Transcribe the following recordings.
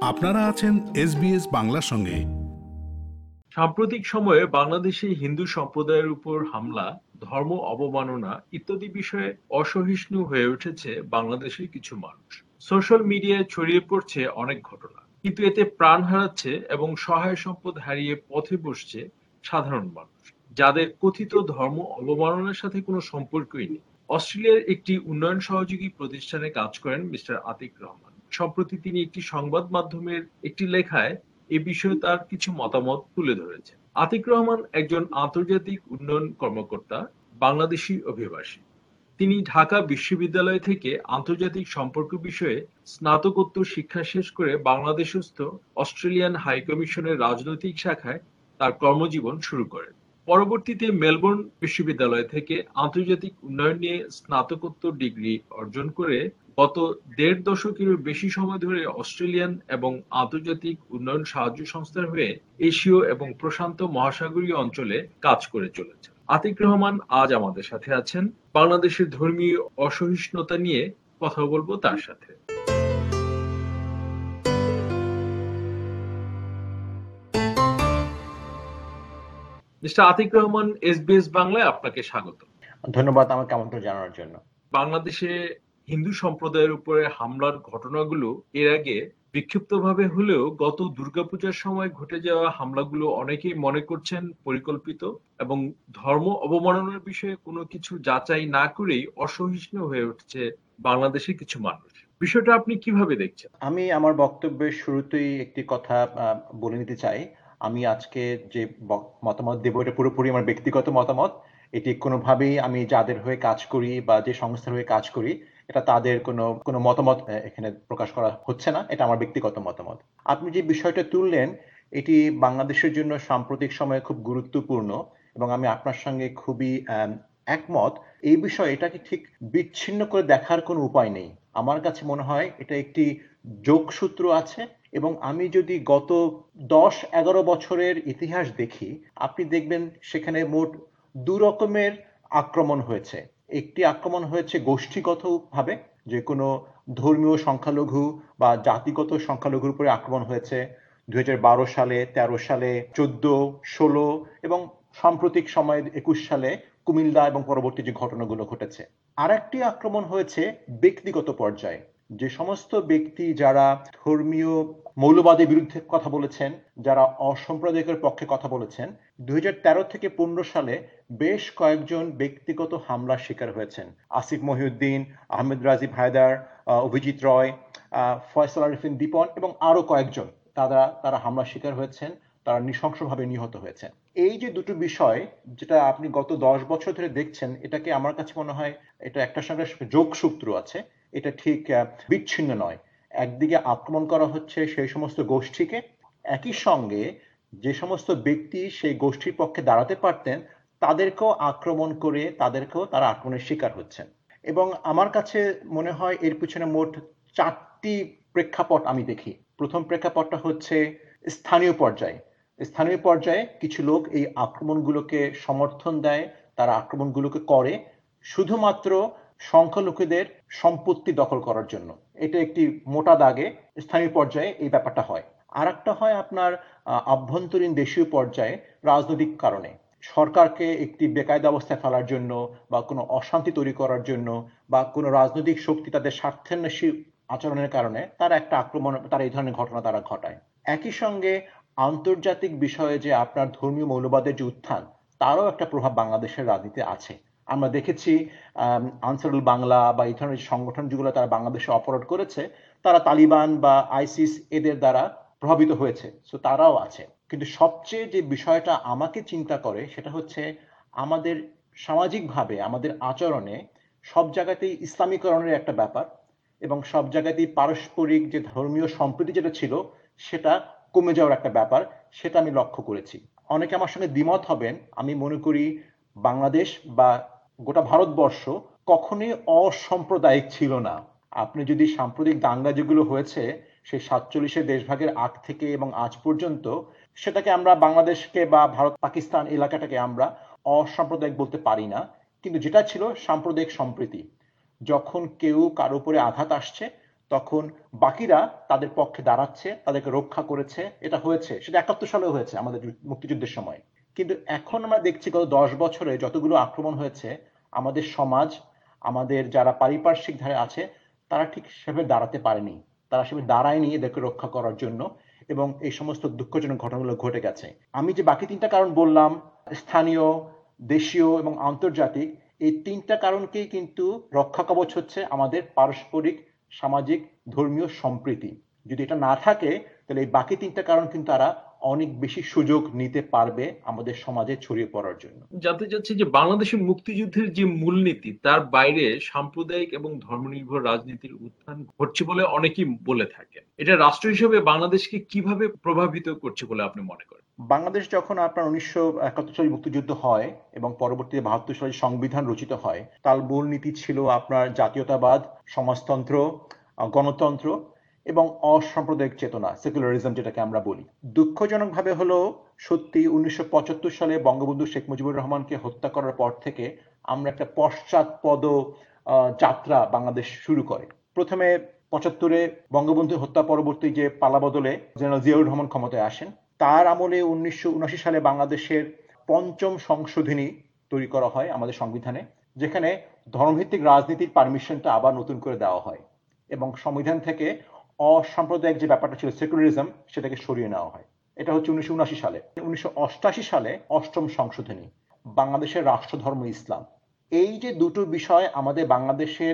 আপনারা আছেন SBS বাংলার সঙ্গে। সাম্প্রতিক সময়ে বাংলাদেশে হিন্দু সম্প্রদায়ের উপর হামলা, ধর্ম অবমাননা ইত্যাদি বিষয়ে অসহিষ্ণু হয়ে উঠেছে বাংলাদেশের কিছু মানুষ। সোশ্যাল মিডিয়ায় ছড়িয়ে পড়ছে অনেক ঘটনা, কিন্তু এতে প্রাণ হারাচ্ছে এবং সহায় সম্পদ হারিয়ে পথে বসছে সাধারণ মানুষ, যাদের কথিত ধর্ম অবমাননার সাথে কোনো সম্পর্কই নেই। অস্ট্রেলিয়ার একটি উন্নয়ন সহযোগী প্রতিষ্ঠানে কাজ করেন মিস্টার আতিক রহমান। সম্প্রতি তিনি একটি সংবাদ মাধ্যমের একটি লেখায় এ বিষয়ে তার কিছু মতামত তুলে ধরেছেন। আতিক রহমান একজন আন্তর্জাতিক উন্নয়ন কর্মকর্তা, বাংলাদেশি অভিবাসী। তিনি ঢাকা বিশ্ববিদ্যালয় থেকে আন্তর্জাতিক সম্পর্ক বিষয়ে স্নাতকোত্তর শিক্ষা শেষ করে বাংলাদেশস্থ অস্ট্রেলিয়ান হাইকমিশনের রাজনৈতিক শাখায় তার কর্মজীবন শুরু করেন। পরবর্তীতে মেলবোর্ন বিশ্ববিদ্যালয় থেকে আন্তর্জাতিক উন্নয়ন নিয়ে স্নাতকোত্তর ডিগ্রি অর্জন করে গত ১.৫ দশকেরও বেশি সময় ধরে অস্ট্রেলিয়ান এবং আন্তর্জাতিক উন্নয়ন সাহায্য সংস্থার হয়ে এশীয় এবং প্রশান্ত মহাসাগরীয় অঞ্চলে কাজ করে চলেছেন। আতিক রহমান আজ আমাদের সাথে আছেন। বাংলাদেশের ধর্মীয় অসহিষ্ণুতা নিয়ে কথা বলবো তার সাথে। মিস্টার আতিক রহমান, SBS বাংলায় আপনাকে স্বাগত। ধন্যবাদ আমাকে আমন্ত্রণ জানানোর জন্য। বাংলাদেশে হিন্দু সম্প্রদায়ের উপরে হামলার ঘটনাগুলো এর আগে বিক্ষিপ্তভাবে হলেও গত দুর্গাপূজার সময় ঘটে যাওয়া হামলাগুলো অনেকেই মনে করছেন পরিকল্পিত এবং ধর্ম অবমাননার বিষয়ে কোনো কিছু যাচাই না করেই অসহিষ্ণু হয়ে উঠছে বাংলাদেশের কিছু মানুষ। বিষয়টা আপনি কিভাবে দেখছেন? আমি আমার বক্তব্যের শুরুতেই একটি কথা বলে নিতে চাই। আমি আজকে যে মতামত দেব এটা পুরোপুরি আমার ব্যক্তিগত মতামত। এটি কোনোভাবেই আমি যাদের হয়ে কাজ করি বা যে সংস্থার হয়ে কাজ করি এটা তাদের কোনো মতামত এখানে প্রকাশ করা হচ্ছে না। এটা আমার ব্যক্তিগত মতামত। আপনি যে বিষয়টা তুললেন এটি বাংলাদেশের জন্য সাম্প্রতিক সময়ে খুব গুরুত্বপূর্ণ এবং আমি আপনার সঙ্গে খুবই একমত। এই বিষয়ে এটাকে ঠিক বিচ্ছিন্ন করে দেখার কোনো উপায় নেই। আমার কাছে মনে হয় এটা একটি যোগসূত্র আছে এবং আমি যদি গত ১০-১১ বছরের ইতিহাস দেখি আপনি দেখবেন সেখানে মোট ২ রকমের আক্রমণ হয়েছে। একটি আক্রমণ হয়েছে গোষ্ঠীগতভাবে, যে কোনো ধর্মীয় সংখ্যালঘু বা জাতিগত সংখ্যালঘুর উপরে আক্রমণ হয়েছে ২০১২ সালে, ১৩ সালে, ১৪, ১৬ এবং সাম্প্রতিক সময়ে ২১ সালে কুমিল্লা এবং পরবর্তী যে ঘটনাগুলো ঘটেছে। আর একটি আক্রমণ হয়েছে ব্যক্তিগত পর্যায়ে। যে সমস্ত ব্যক্তি যারা ধর্মীয় মৌলবাদের বিরুদ্ধে কথা বলেছেন, যারা অসাম্প্রদায়িকের পক্ষে কথা বলেছেন, ২০১৩ থেকে ১৫ সালে বেশ কয়েকজন ব্যক্তিগত হামলার শিকার হয়েছেন। আসিফ মহিউদ্দিন, আহমেদ রাজীব হায়দার, অভিজিৎ রয়, ফয়সাল আরিফিন দীপন এবং আরো কয়েকজন তারা হামলার শিকার হয়েছেন, তারা নৃশংসভাবে নিহত হয়েছেন। এই যে দুটো বিষয় যেটা আপনি গত ১০ বছর ধরে দেখছেন, এটাকে আমার কাছে মনে হয় এটা একটার সঙ্গে যোগসূত্র আছে, এটা ঠিক বিচ্ছিন্ন নয়। একদিকে আক্রমণ করা হচ্ছে সেই সমস্ত গোষ্ঠীকে, একই সঙ্গে যে সমস্ত ব্যক্তি সেই গোষ্ঠীর পক্ষে দাঁড়াতে পারতেন তাদেরকেও আক্রমণ করে তারা আক্রমণের শিকার হচ্ছেন। এবং আমার কাছে মনে হয় এর পিছনে মোট ৪টি প্রেক্ষাপট আমি দেখি। প্রথম প্রেক্ষাপটটা হচ্ছে স্থানীয় পর্যায়ে। স্থানীয় পর্যায়ে কিছু লোক এই আক্রমণগুলোকে সমর্থন দেয়, তারা আক্রমণগুলোকে করে শুধুমাত্র সংখ্যালঘুদের সম্পত্তি দখল করার জন্য। এটা একটি মোটা দাগে স্থানীয় পর্যায়ে এই ব্যাপারটা হয়। আর একটা হয় আপনার আভ্যন্তরীণ দেশীয় পর্যায়ে রাজনৈতিক কারণে, সরকারকে একটি বেকায়দা অবস্থায় ফেলার জন্য বা কোনো অশান্তি তৈরি করার জন্য বা কোনো রাজনৈতিক শক্তি তাদের স্বার্থান্বেষী আচরণের কারণে তারা এই ধরনের ঘটনা তারা ঘটায়। একই সঙ্গে আন্তর্জাতিক বিষয়ে যে আপনার ধর্মীয় মৌলবাদের যে উত্থান, তারও একটা প্রভাব বাংলাদেশের রাজনীতিতে আছে। আমরা দেখেছি আনসারুল বাংলা বা এই ধরনের সংগঠন যেগুলো তারা বাংলাদেশে অপারেট করেছে, তারা তালিবান বা আইসিস এদের দ্বারা প্রভাবিত হয়েছে, সো তারাও আছে। কিন্তু সবচেয়ে যে বিষয়টা আমাকে চিন্তা করে সেটা হচ্ছে আমাদের সামাজিকভাবে আমাদের আচরণে সব জায়গাতেই ইসলামীকরণের একটা ব্যাপার এবং সব জায়গাতেই পারস্পরিক যে ধর্মীয় সম্প্রীতি যেটা ছিল সেটা কমে যাওয়ার একটা ব্যাপার, সেটা আমি লক্ষ্য করেছি। অনেকে আমার সঙ্গে দ্বিমত হবেন। আমি মনে করি বাংলাদেশ বা গোটা ভারতবর্ষ কখনোই অসাম্প্রদায়িক ছিল না। আপনি যদি সাম্প্রতিক দাঙ্গা যেগুলো হয়েছে সেই ৪৭-এর দেশভাগের আগ থেকে এবং আজ পর্যন্ত, সেটাকে আমরা বাংলাদেশকে বা ভারত পাকিস্তান এলাকাটাকে আমরা অসাম্প্রদায়িক বলতে পারি না। কিন্তু যেটা ছিল সাম্প্রদায়িক সম্প্রীতি। যখন কেউ কারো উপরে আঘাত আসছে তখন বাকিরা তাদের পক্ষে দাঁড়াচ্ছে, তাদেরকে রক্ষা করেছে। এটা হয়েছে, সেটা 71 সালেও হয়েছে আমাদের মুক্তিযুদ্ধের সময়। কিন্তু এখন আমরা দেখছি গত 10 বছরে যতগুলো আক্রমণ হয়েছে, আমাদের সমাজ, আমাদের যারা পারিপার্শ্বিক ধারে আছে, তারা ঠিক সেভাবে দাঁড়াতে পারেনি, তারা সেভাবে দাঁড়ায়নি এদেরকে রক্ষা করার জন্য, এবং এই সমস্ত দুঃখজনক ঘটনাগুলো ঘটে গেছে। আমি যে বাকি 3টা কারণ বললাম, স্থানীয়, দেশীয় এবং আন্তর্জাতিক, এই 3টা কারণকেই কিন্তু রক্ষা কবচ হচ্ছে আমাদের পারস্পরিক সামাজিক ধর্মীয় সম্প্রীতি। যদি এটা না থাকে তাহলে এই বাকি 3টা কারণ কিন্তু তারা অনেক বেশি সুযোগ নিতে পারবে আমাদের সমাজে ছড়িয়ে পড়ার জন্য। জানতে চাচ্ছি যে বাংলাদেশের মুক্তিযুদ্ধের যে মূলনীতি তার বাইরে সাম্প্রদায়িক এবং ধর্মনির্ভর রাজনীতির উত্থান ঘটছে বলে অনেকেই বলে থাকেন। এটা রাষ্ট্র হিসেবে বাংলাদেশকে কিভাবে প্রভাবিত করছে বলে আপনি মনে করেন? বাংলাদেশ যখন আপনার 1971 সালে মুক্তিযুদ্ধ হয় এবং পরবর্তীতে 72 সালে সংবিধান রচিত হয়, তার মূলনীতি ছিল আপনার জাতীয়তাবাদ, সমাজতন্ত্র, গণতন্ত্র এবং অসাম্প্রদায়িক চেতনা, সেকুলারিজম যেটাকে আমরা বলি। দুঃখজনকভাবে হলো সত্যি 1975 সালে বঙ্গবন্ধু শেখ মুজিবুর রহমানকে হত্যা করার পর থেকে আমরা একটা পশ্চাৎপদ যাত্রা বাংলাদেশ শুরু করে। প্রথমে 75-এ বঙ্গবন্ধু হত্যা পরবর্তী যে পালাবদলে জেনারেল জিয়াউর রহমান ক্ষমতায় আসেন, তার আমলে 1979 সালে বাংলাদেশের 5ম সংশোধনী তৈরি করা হয় আমাদের সংবিধানে, যেখানে ধর্মভিত্তিক রাজনীতির পারমিশনটা আবার নতুন করে দেওয়া হয় এবং সংবিধান থেকে অসাম্প্রদায়িক যে ব্যাপারটা ছিল সেকুলারিজম, সেটাকে সরিয়ে নেওয়া হয়। এটা হচ্ছে 1979 সালে। 1988 সালে 8ম সংশোধনী, বাংলাদেশের রাষ্ট্রধর্ম ইসলাম। এই যে দুটো বিষয় আমাদের বাংলাদেশের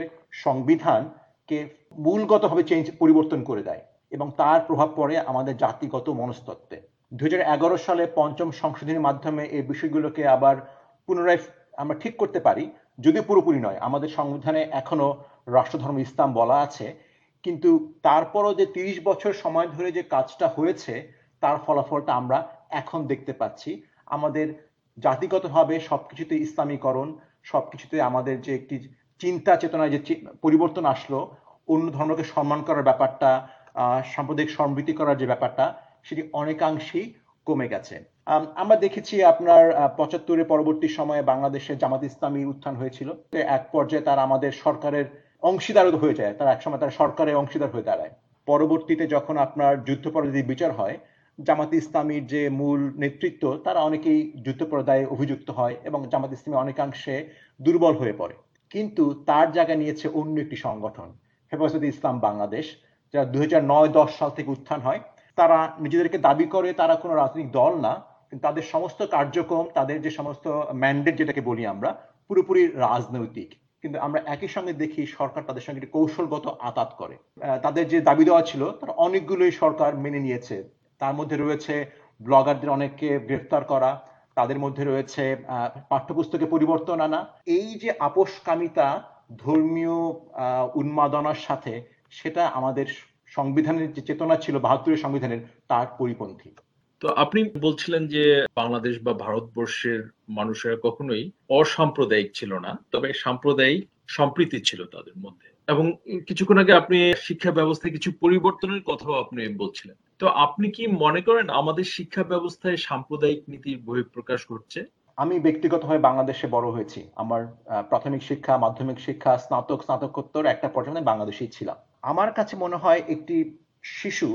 সংবিধানকে মূলগতভাবে পরিবর্তন করে দেয় এবং তার প্রভাব পড়ে আমাদের জাতিগত মনস্তত্ত্বে। 2011 সালে 5ম সংশোধনীর মাধ্যমে এই বিষয়গুলোকে আবার পুনরায় আমরা ঠিক করতে পারি, যদিও পুরোপুরি নয়। আমাদের সংবিধানে এখনো রাষ্ট্রধর্ম ইসলাম বলা আছে, কিন্তু তারপরও যে 30 বছর সময় ধরে যে কাজটা হয়েছে, তার ফলাফলটা আমরা এখন দেখতে পাচ্ছি। আমাদের জাতিগতভাবে সবকিছুতে ইসলামীকরণ, সবকিছুতে আমাদের যে একটি চিন্তা চেতনায় যে পরিবর্তন আসলো, অন্য ধর্মকে সম্মান করার ব্যাপারটা, সাম্প্রদায়িক সম্প্রীতি করার যে ব্যাপারটা, সেটি অনেকাংশেই কমে গেছে। আমরা দেখেছি আপনার 75-এর পরবর্তী সময়ে বাংলাদেশে জামাত ইসলামী উত্থান হয়েছিল। এক পর্যায়ে তারা আমাদের সরকারের অংশীদার হয়ে যায়, তারা একসময় তারা সরকারের অংশীদার হয়ে দাঁড়ায়। পরবর্তীতে যখন আপনার যুদ্ধাপরাধীর বিচার হয়, জামাত ইসলামীর যে মূল নেতৃত্ব, তারা অনেকেই যুদ্ধাপরাধে অভিযুক্ত হয় এবং জামাত ইসলামী অনেকাংশে দুর্বল হয়ে পড়ে। কিন্তু তার জায়গা নিয়েছে অন্য একটি সংগঠন, হেফাজতে ইসলাম বাংলাদেশ, যারা 2009-10 সাল থেকে উত্থান হয়। তারা নিজেদেরকে দাবি করে তারা কোনো রাজনৈতিক দল না, কিন্তু তাদের সমস্ত কার্যক্রম, তাদের যে সমস্ত ম্যান্ডেট যেটাকে বলি আমরা, পুরোপুরি রাজনৈতিক। কিন্তু আমরা একই সঙ্গে দেখি সরকার তাদের সঙ্গে একটি কৌশলগত আঘাত করে। তাদের যে দাবি দেওয়া ছিল তারা অনেকগুলোই সরকার মেনে নিয়েছে। তার মধ্যে রয়েছে ব্লগারদের অনেককে গ্রেফতার করা, তাদের মধ্যে রয়েছে পাঠ্যপুস্তকে পরিবর্তন আনা। এই যে আপোষকামিতা ধর্মীয় উন্মাদনার সাথে, সেটা আমাদের সংবিধানের যে চেতনা ছিল 72-এর সংবিধানের, তার পরিপন্থী। তো আপনি বলছিলেন যে বাংলাদেশ বা ভারতবর্ষের মানুষেরা কখনোই অসাম্প্রদায়িক ছিল না, তবে সাম্প্রদায়িক সম্প্রীতি ছিল তাদের মধ্যে, এবং কিছুক্ষণ আগে আপনি শিক্ষা ব্যবস্থায় কিছু পরিবর্তনের কথাও আপনি বলছিলেন। তো আপনি কি মনে করেন আমাদের শিক্ষা ব্যবস্থায় সাম্প্রদায়িক নীতির বহিঃপ্রকাশ ঘটছে? আমি ব্যক্তিগতভাবে বাংলাদেশে বড় হয়েছি। আমার প্রাথমিক শিক্ষা, মাধ্যমিক শিক্ষা, স্নাতক, স্নাতকোত্তর একটা পর্যন্ত বাংলাদেশেই ছিলাম। আমার কাছে মনে হয় একটি শিশু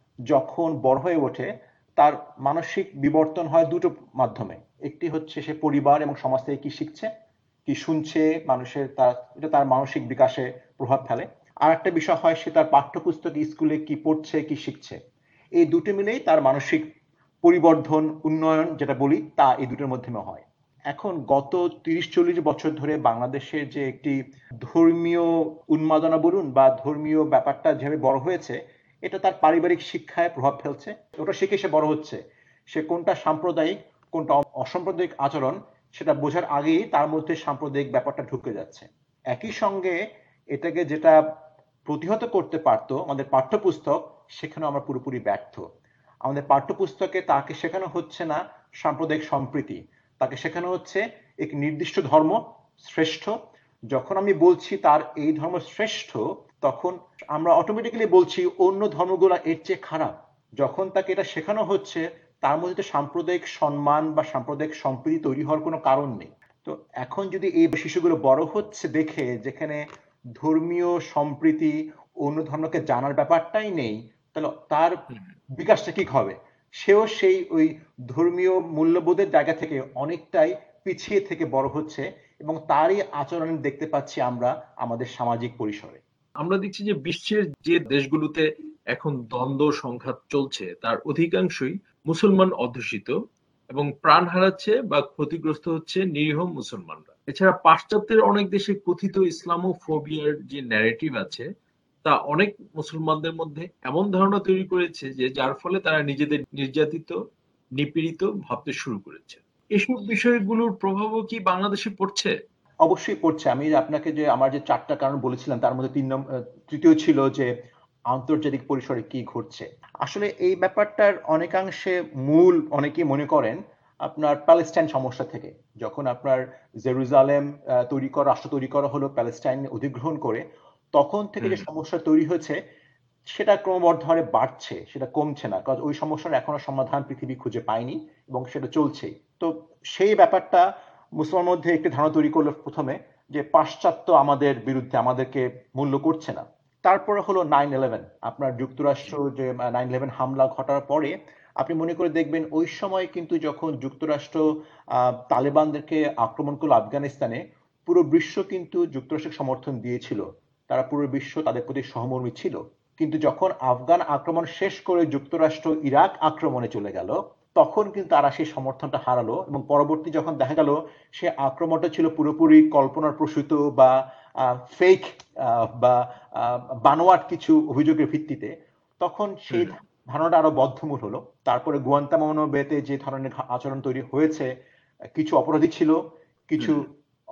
যখন বড় হয়ে ওঠে, তার মানসিক বিবর্তন হয় দুটো মাধ্যমে। একটি হচ্ছে সে পরিবার এবং সমাজ থেকে কি শিখছে, কি শুনছে, মানুষের এটা তার মানসিক বিকাশে প্রভাব ফেলে। আর একটা বিষয় হয় সে তার পাঠ্যপুস্তকে স্কুলে কি পড়ছে, কি শিখছে। এই দুটো মিলেই তার মানসিক পরিবর্ধন, উন্নয়ন যেটা বলি, তা এই দুটোর মাধ্যমে হয়। এখন গত 30-40 বছর ধরে বাংলাদেশের যে একটি ধর্মীয় উন্মাদনা বলুন বা ধর্মীয় ব্যাপারটা যেভাবে বড় হয়েছে, এটা তার পারিবারিক শিক্ষায় প্রভাব ফেলছে। ওটা শিখে সে বড় হচ্ছে, সে কোনটা সাম্প্রদায়িক কোনটা অসাম্প্রদায়িক আচরণ সেটা বোঝার আগেই তার মধ্যে সাম্প্রদায়িক ব্যাপারটা ঢুকে যাচ্ছে। একই সঙ্গে এটাকে যেটা প্রতিহত করতে পারতো আমাদের পাঠ্যপুস্তক, সেখানে আমরা পুরোপুরি ব্যর্থ। আমাদের পাঠ্যপুস্তকে তাকে শেখানো হচ্ছে না সাম্প্রদায়িক সম্প্রীতি, তাকে শেখানো হচ্ছে এক নির্দিষ্ট ধর্ম শ্রেষ্ঠ। যখন আমি বলছি তার এই ধর্ম শ্রেষ্ঠ, তখন আমরা অটোমেটিক্যালি বলছি অন্য ধর্মগুলো এর চেয়ে খারাপ। যখন তাকে এটা শেখানো হচ্ছে, তার মধ্যে সাম্প্রদায়িক সম্মান বা সাম্প্রদায়িক সম্প্রীতি তৈরি হওয়ার কোনো কারণ নেই। তো এখন যদি এই শিশুগুলো বড় হচ্ছে দেখে যেখানে ধর্মীয় সম্প্রীতি, অন্য ধর্মকে জানার ব্যাপারটাই নেই, তাহলে তার হুম। বিকাশটা কি হবে? সেও সেই ওই ধর্মীয় মূল্যবোধের জায়গা থেকে অনেকটাই পিছিয়ে থেকে বড় হচ্ছে, এবং তারই আচরণ দেখতে পাচ্ছি আমরা আমাদের সামাজিক পরিসরে। আমরা দেখছি যে বিশ্বের যে দেশগুলোতে এখন দ্বন্দ্ব সংঘাত চলছে তার অধিকাংশই মুসলমান অধ্যুষিত, এবং প্রাণ হারাচ্ছে বা ক্ষতিগ্রস্ত হচ্ছে নিরীহ মুসলমানরা। এছাড়া পাশ্চাত্যের অনেক দেশে কথিত ইসলামোফোবিয়ার যে ন্যারেটিভ আছে তা অনেক মুসলমানদের মধ্যে এমন ধারণা তৈরি করেছে যে যার ফলে তারা নিজেদের নির্যাতিত, নিপীড়িত ভাবতে শুরু করেছে। এসব বিষয়গুলোর প্রভাবও কি বাংলাদেশে পড়ছে? অবশ্যই পড়ছে। আমি আপনাকে যে আমার যে ৪ টা কারণ বলেছিলাম তার মধ্যে তৃতীয় ছিল যে আন্তর্জাতিক পরিসরে কি ঘটছে। আসলে এই ব্যাপারটার অনেকাংশে মূল অনেকেই মনে করেন আপনার প্যালেস্টাইন সমস্যা থেকে। যখন আপনার জেরুজালেম রাষ্ট্র তৈরি করা হলো প্যালেস্টাইন অধিগ্রহণ করে, তখন থেকে যে হুম। সমস্যা তৈরি হয়েছে সেটা ক্রমবর্ধমান হারে বাড়ছে, সেটা কমছে না। কারণ ওই সমস্যার এখনো সমাধান পৃথিবী খুঁজে পায়নি এবং সেটা চলছেই। তো সেই ব্যাপারটা মুসলমান মধ্যে একটি ধারণা তৈরি করলো প্রথমে, যে পাশ্চাত্য আমাদের বিরুদ্ধে, আমাদেরকে মূল্য করছে না। তারপরে হলো 9/11, আপনার যুক্তরাষ্ট্র যে 9/11 হামলা ঘটার পরে আপনি মনে করে দেখবেন ওই সময় কিন্তু যখন যুক্তরাষ্ট্র তালেবানদেরকে আক্রমণ করলো আফগানিস্তানে, পুরো বিশ্ব কিন্তু যুক্তরাষ্ট্রকে সমর্থন দিয়েছিল। তারা পুরো বিশ্ব তাদের প্রতি সহমর্মী ছিল। কিন্তু যখন আফগান আক্রমণ শেষ করে যুক্তরাষ্ট্র ইরাক আক্রমণে চলে গেল, তখন কিন্তু তারা সেই সমর্থনটা হারালো, এবং পরবর্তী যখন দেখা গেল সে আক্রমণটা ছিল পুরোপুরি কল্পনার প্রসূত বা ফেক বা বানোয়াট কিছু অভিযোগের ভিত্তিতে, তখন সেই হুম। ধারণাটা আরো বদ্ধমূল হলো। তারপরে গুয়ান্তানামো বেতে যে ধরনের আচরণ তৈরি হয়েছে, কিছু অপরাধী ছিল, কিছু হুম।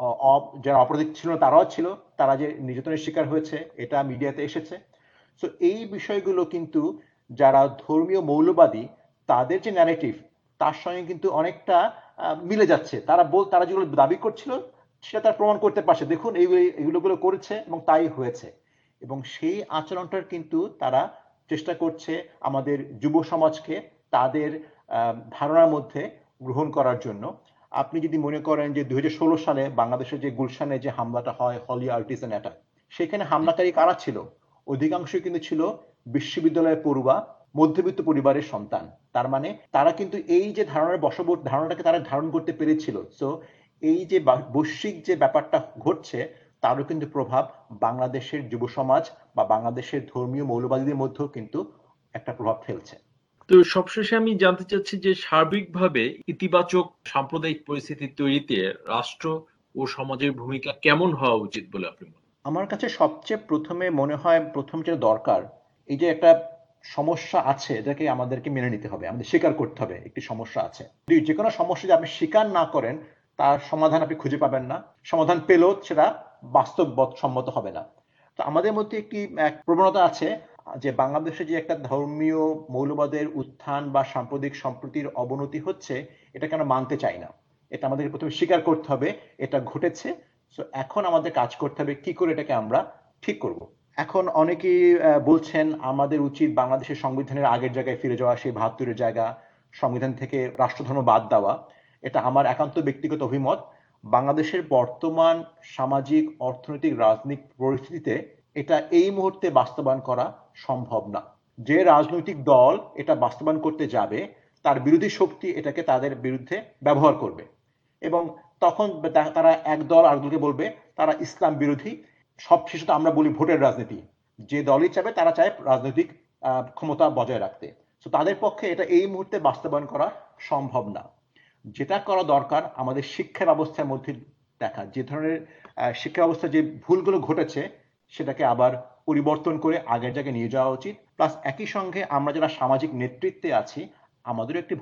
যারা অপরাধী ছিল না তারাও ছিল, তারা যে নির্যাতনের শিকার হয়েছে এটা মিডিয়াতে এসেছে। সো এই বিষয়গুলো কিন্তু যারা ধর্মীয় মৌলবাদী তাদের যে ন্যারেটিভ তার সঙ্গে কিন্তু অনেকটা মিলে যাচ্ছে। তারা যেগুলো দাবি করছিল সেটা তারা প্রমাণ করতে পারছে, দেখুন এইগুলো করেছে এবং তাই হয়েছে। এবং সেই আচরণটার কিন্তু তারা চেষ্টা করছে আমাদের যুব সমাজকে তাদের ধারণার মধ্যে গ্রহণ করার জন্য। আপনি যদি মনে করেন যে ২০১৬ সালে বাংলাদেশে যে গুলশানে যে হামলাটা হয়, হলি আর্টিজান অ্যাটাক, সেখানে হামলাকারী কারা ছিল? অধিকাংশই কিন্তু ছিল বিশ্ববিদ্যালয়ে পড়ুয়া মধ্যবিত্ত পরিবারের সন্তান। তার মানে তারা কিন্তু এই যে ধারণাটাকে তারা ধারণ করতে পেরেছিল। সো এই যে বৈশ্বিক যে ব্যাপারটা ঘটছে তারও কিন্তু প্রভাব বাংলাদেশের যুব সমাজ বা বাংলাদেশের ধর্মীয় মৌলবাদীদের মধ্যেও কিন্তু একটা প্রভাব ফেলছে। তো সবশেষে আমি জানতে চাচ্ছি যে সার্বিকভাবে ইতিবাচক সাম্প্রদায়িক পরিস্থিতি তৈরিতে রাষ্ট্র ও সমাজের ভূমিকা কেমন হওয়া উচিত বলে আপনি মনে করেন? আমার কাছে সবচেয়ে প্রথমে মনে হয়, প্রথম যেটা দরকার, এই যে একটা সমস্যা আছে এটাকে আমাদেরকে মেনে নিতে হবে, আমাদের স্বীকার করতে হবে একটি সমস্যা আছে। যদি যে কোনো সমস্যা যদি আপনি স্বীকার না করেন তার সমাধান আপনি খুঁজে পাবেন না, সমাধান পেলেও সেটা বাস্তবসম্মত হবে না। তো আমাদের মধ্যে এক প্রবণতা আছে যে বাংলাদেশে যে একটা ধর্মীয় মৌলবাদের উত্থান বা সাম্প্রদায়িক সম্প্রীতির অবনতি হচ্ছে, এটাকে আমরা মানতে চাই না। এটা আমাদের প্রথমে স্বীকার করতে হবে এটা ঘটেছে। সো এখন আমাদের কাজ করতে হবে কি করে এটাকে আমরা ঠিক করব। এখন অনেকেই বলছেন আমাদের উচিত বাংলাদেশের সংবিধানের আগের জায়গায় ফিরে যাওয়া, সেই ৭২-এর জায়গা, সংবিধান থেকে রাষ্ট্রধর্ম বাদ দেওয়া। এটা আমার একান্ত ব্যক্তিগত অভিমত। বাংলাদেশের বর্তমান সামাজিক, অর্থনৈতিক, রাজনৈতিক পরিস্থিতিতে এটা এই মুহূর্তে বাস্তবায়ন করা সম্ভব না। যে রাজনৈতিক দল এটা বাস্তবায়ন করতে যাবে তার বিরোধী শক্তি এটাকে তাদের বিরুদ্ধে ব্যবহার করবে, এবং তখন তারা এক দল আরেক দলকে বলবে তারা ইসলাম বিরোধী। সব শেষে তো আমরা বলি ভোটের রাজনীতি, যে দলই চাবে তারা চায় রাজনৈতিক ক্ষমতা বজায় রাখতে। তো তাদের পক্ষে এটা এই মুহূর্তে বাস্তবায়ন করা সম্ভব না। যেটা করা দরকার আমাদের শিক্ষা ব্যবস্থার মধ্যে দেখা, যে ধরনের শিক্ষা ব্যবস্থা যে ভুলগুলো ঘটেছে সেটাকে আবার পরিবর্তন করে আগের জায়গায় নিয়ে যাওয়া উচিত। প্লাস একই সঙ্গে আমরা যারা সামাজিক নেতৃত্বে আছি আমাদেরও একটি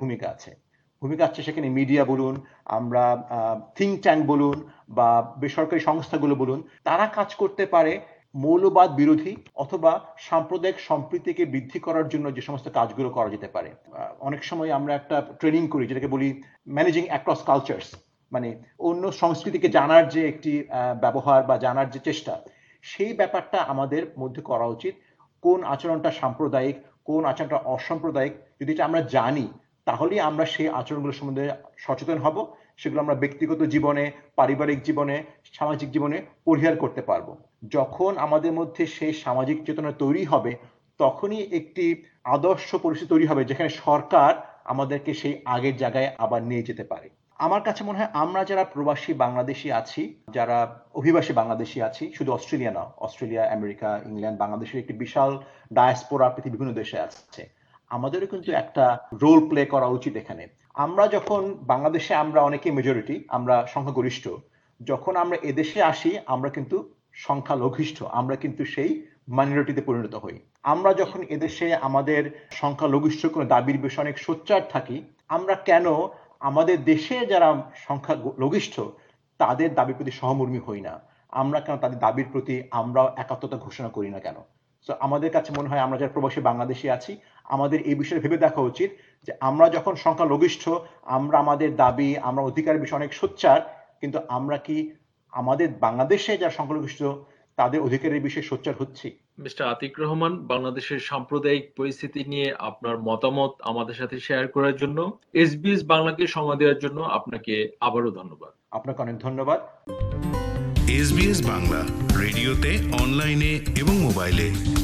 ভূমিকা আছে সেখানে। মিডিয়া বলুন, আমরা থিঙ্ক ট্যাঙ্ক বলুন বা বেসরকারি সংস্থাগুলো বলুন, তারা কাজ করতে পারে মৌলবাদ বিরোধী অথবা সাম্প্রদায়িক সম্প্রীতিকে বৃদ্ধি করার জন্য যে সমস্ত কাজগুলো করা যেতে পারে। অনেক সময় আমরা একটা ট্রেনিং করি যেটাকে বলি ম্যানেজিং অ্যাক্রস কালচার্স, মানে অন্য সংস্কৃতিকে জানার যে একটি ব্যবহার বা জানার যে চেষ্টা, সেই ব্যাপারটা আমাদের মধ্যে করা উচিত। কোন আচরণটা সাম্প্রদায়িক, কোন আচরণটা অসাম্প্রদায়িক, যদি এটা আমরা জানি তাহলেই আমরা সেই আচরণগুলো সম্বন্ধে সচেতন হব। সেগুলো আমরা ব্যক্তিগত জীবনে, পারিবারিক জীবনে, সামাজিক জীবনে পরিহার করতে পারবো। যখন আমাদের মধ্যে সেই সামাজিক চেতনা তৈরি হবে, তখনই একটি আদর্শ পরিস্থিতি তৈরি হবে যেখানে সরকার আমাদেরকে সেই আগের জায়গায় আবার নিয়ে যেতে পারে। আমার কাছে মনে হয় আমরা যারা প্রবাসী বাংলাদেশী আছি, যারা অভিবাসী বাংলাদেশী আছি, শুধু অস্ট্রেলিয়া না, অস্ট্রেলিয়া, আমেরিকা, ইংল্যান্ড, বাংলাদেশের একটি বিশাল ডায়াসপোরা পৃথিবীর বিভিন্ন দেশে আছে। আমাদেরও কিন্তু একটা রোল প্লে করা উচিত এখানে। আমরা যখন বাংলাদেশে আমরা অনেকে মেজরিটি, আমরা সংখ্যাগরিষ্ঠ, যখন আমরা এদেশে আসি আমরা কিন্তু সংখ্যালঘিষ্ঠ, আমরা কিন্তু সেই মাইনরিটিতে পরিণত হই। আমরা যখন এদেশে আমাদের সংখ্যালঘিষ্ঠ কোনো দাবির বিষয়ে অনেক সোচ্চার থাকি, আমরা কেন আমাদের দেশে যারা সংখ্যালঘিষ্ঠ তাদের দাবির প্রতি সহমর্মী হই না? আমরা কেন তাদের দাবির প্রতি আমরাও একাত্মতা ঘোষণা করি না কেন? তো আমাদের কাছে মনে হয় আমরা যারা প্রবাসী বাংলাদেশি আছি, আমাদের এই বিষয়ে ভেবে দেখা উচিত যে আমরা যখন সংখ্যালঘিষ্ঠ, আমরা আমাদের দাবি, আমরা অধিকারের বিষয়ে অনেক সোচ্চার, কিন্তু আমরা কি আমাদের বাংলাদেশে যারা সংখ্যালঘিষ্ঠ তাদের অধিকারের বিষয়ে সোচ্চার হচ্ছি? মিস্টার আতিক রহমান, বাংলাদেশের সাম্প্রদায়িক পরিস্থিতি নিয়ে আপনার মতামত আমাদের সাথে শেয়ার করার জন্য, এসবিএস বাংলাকে সময় দেওয়ার জন্য আপনাকে আবারও ধন্যবাদ। আপনাকে অনেক ধন্যবাদ। SBS বাংলা রেডিওতে, অনলাইনে এবং মোবাইলে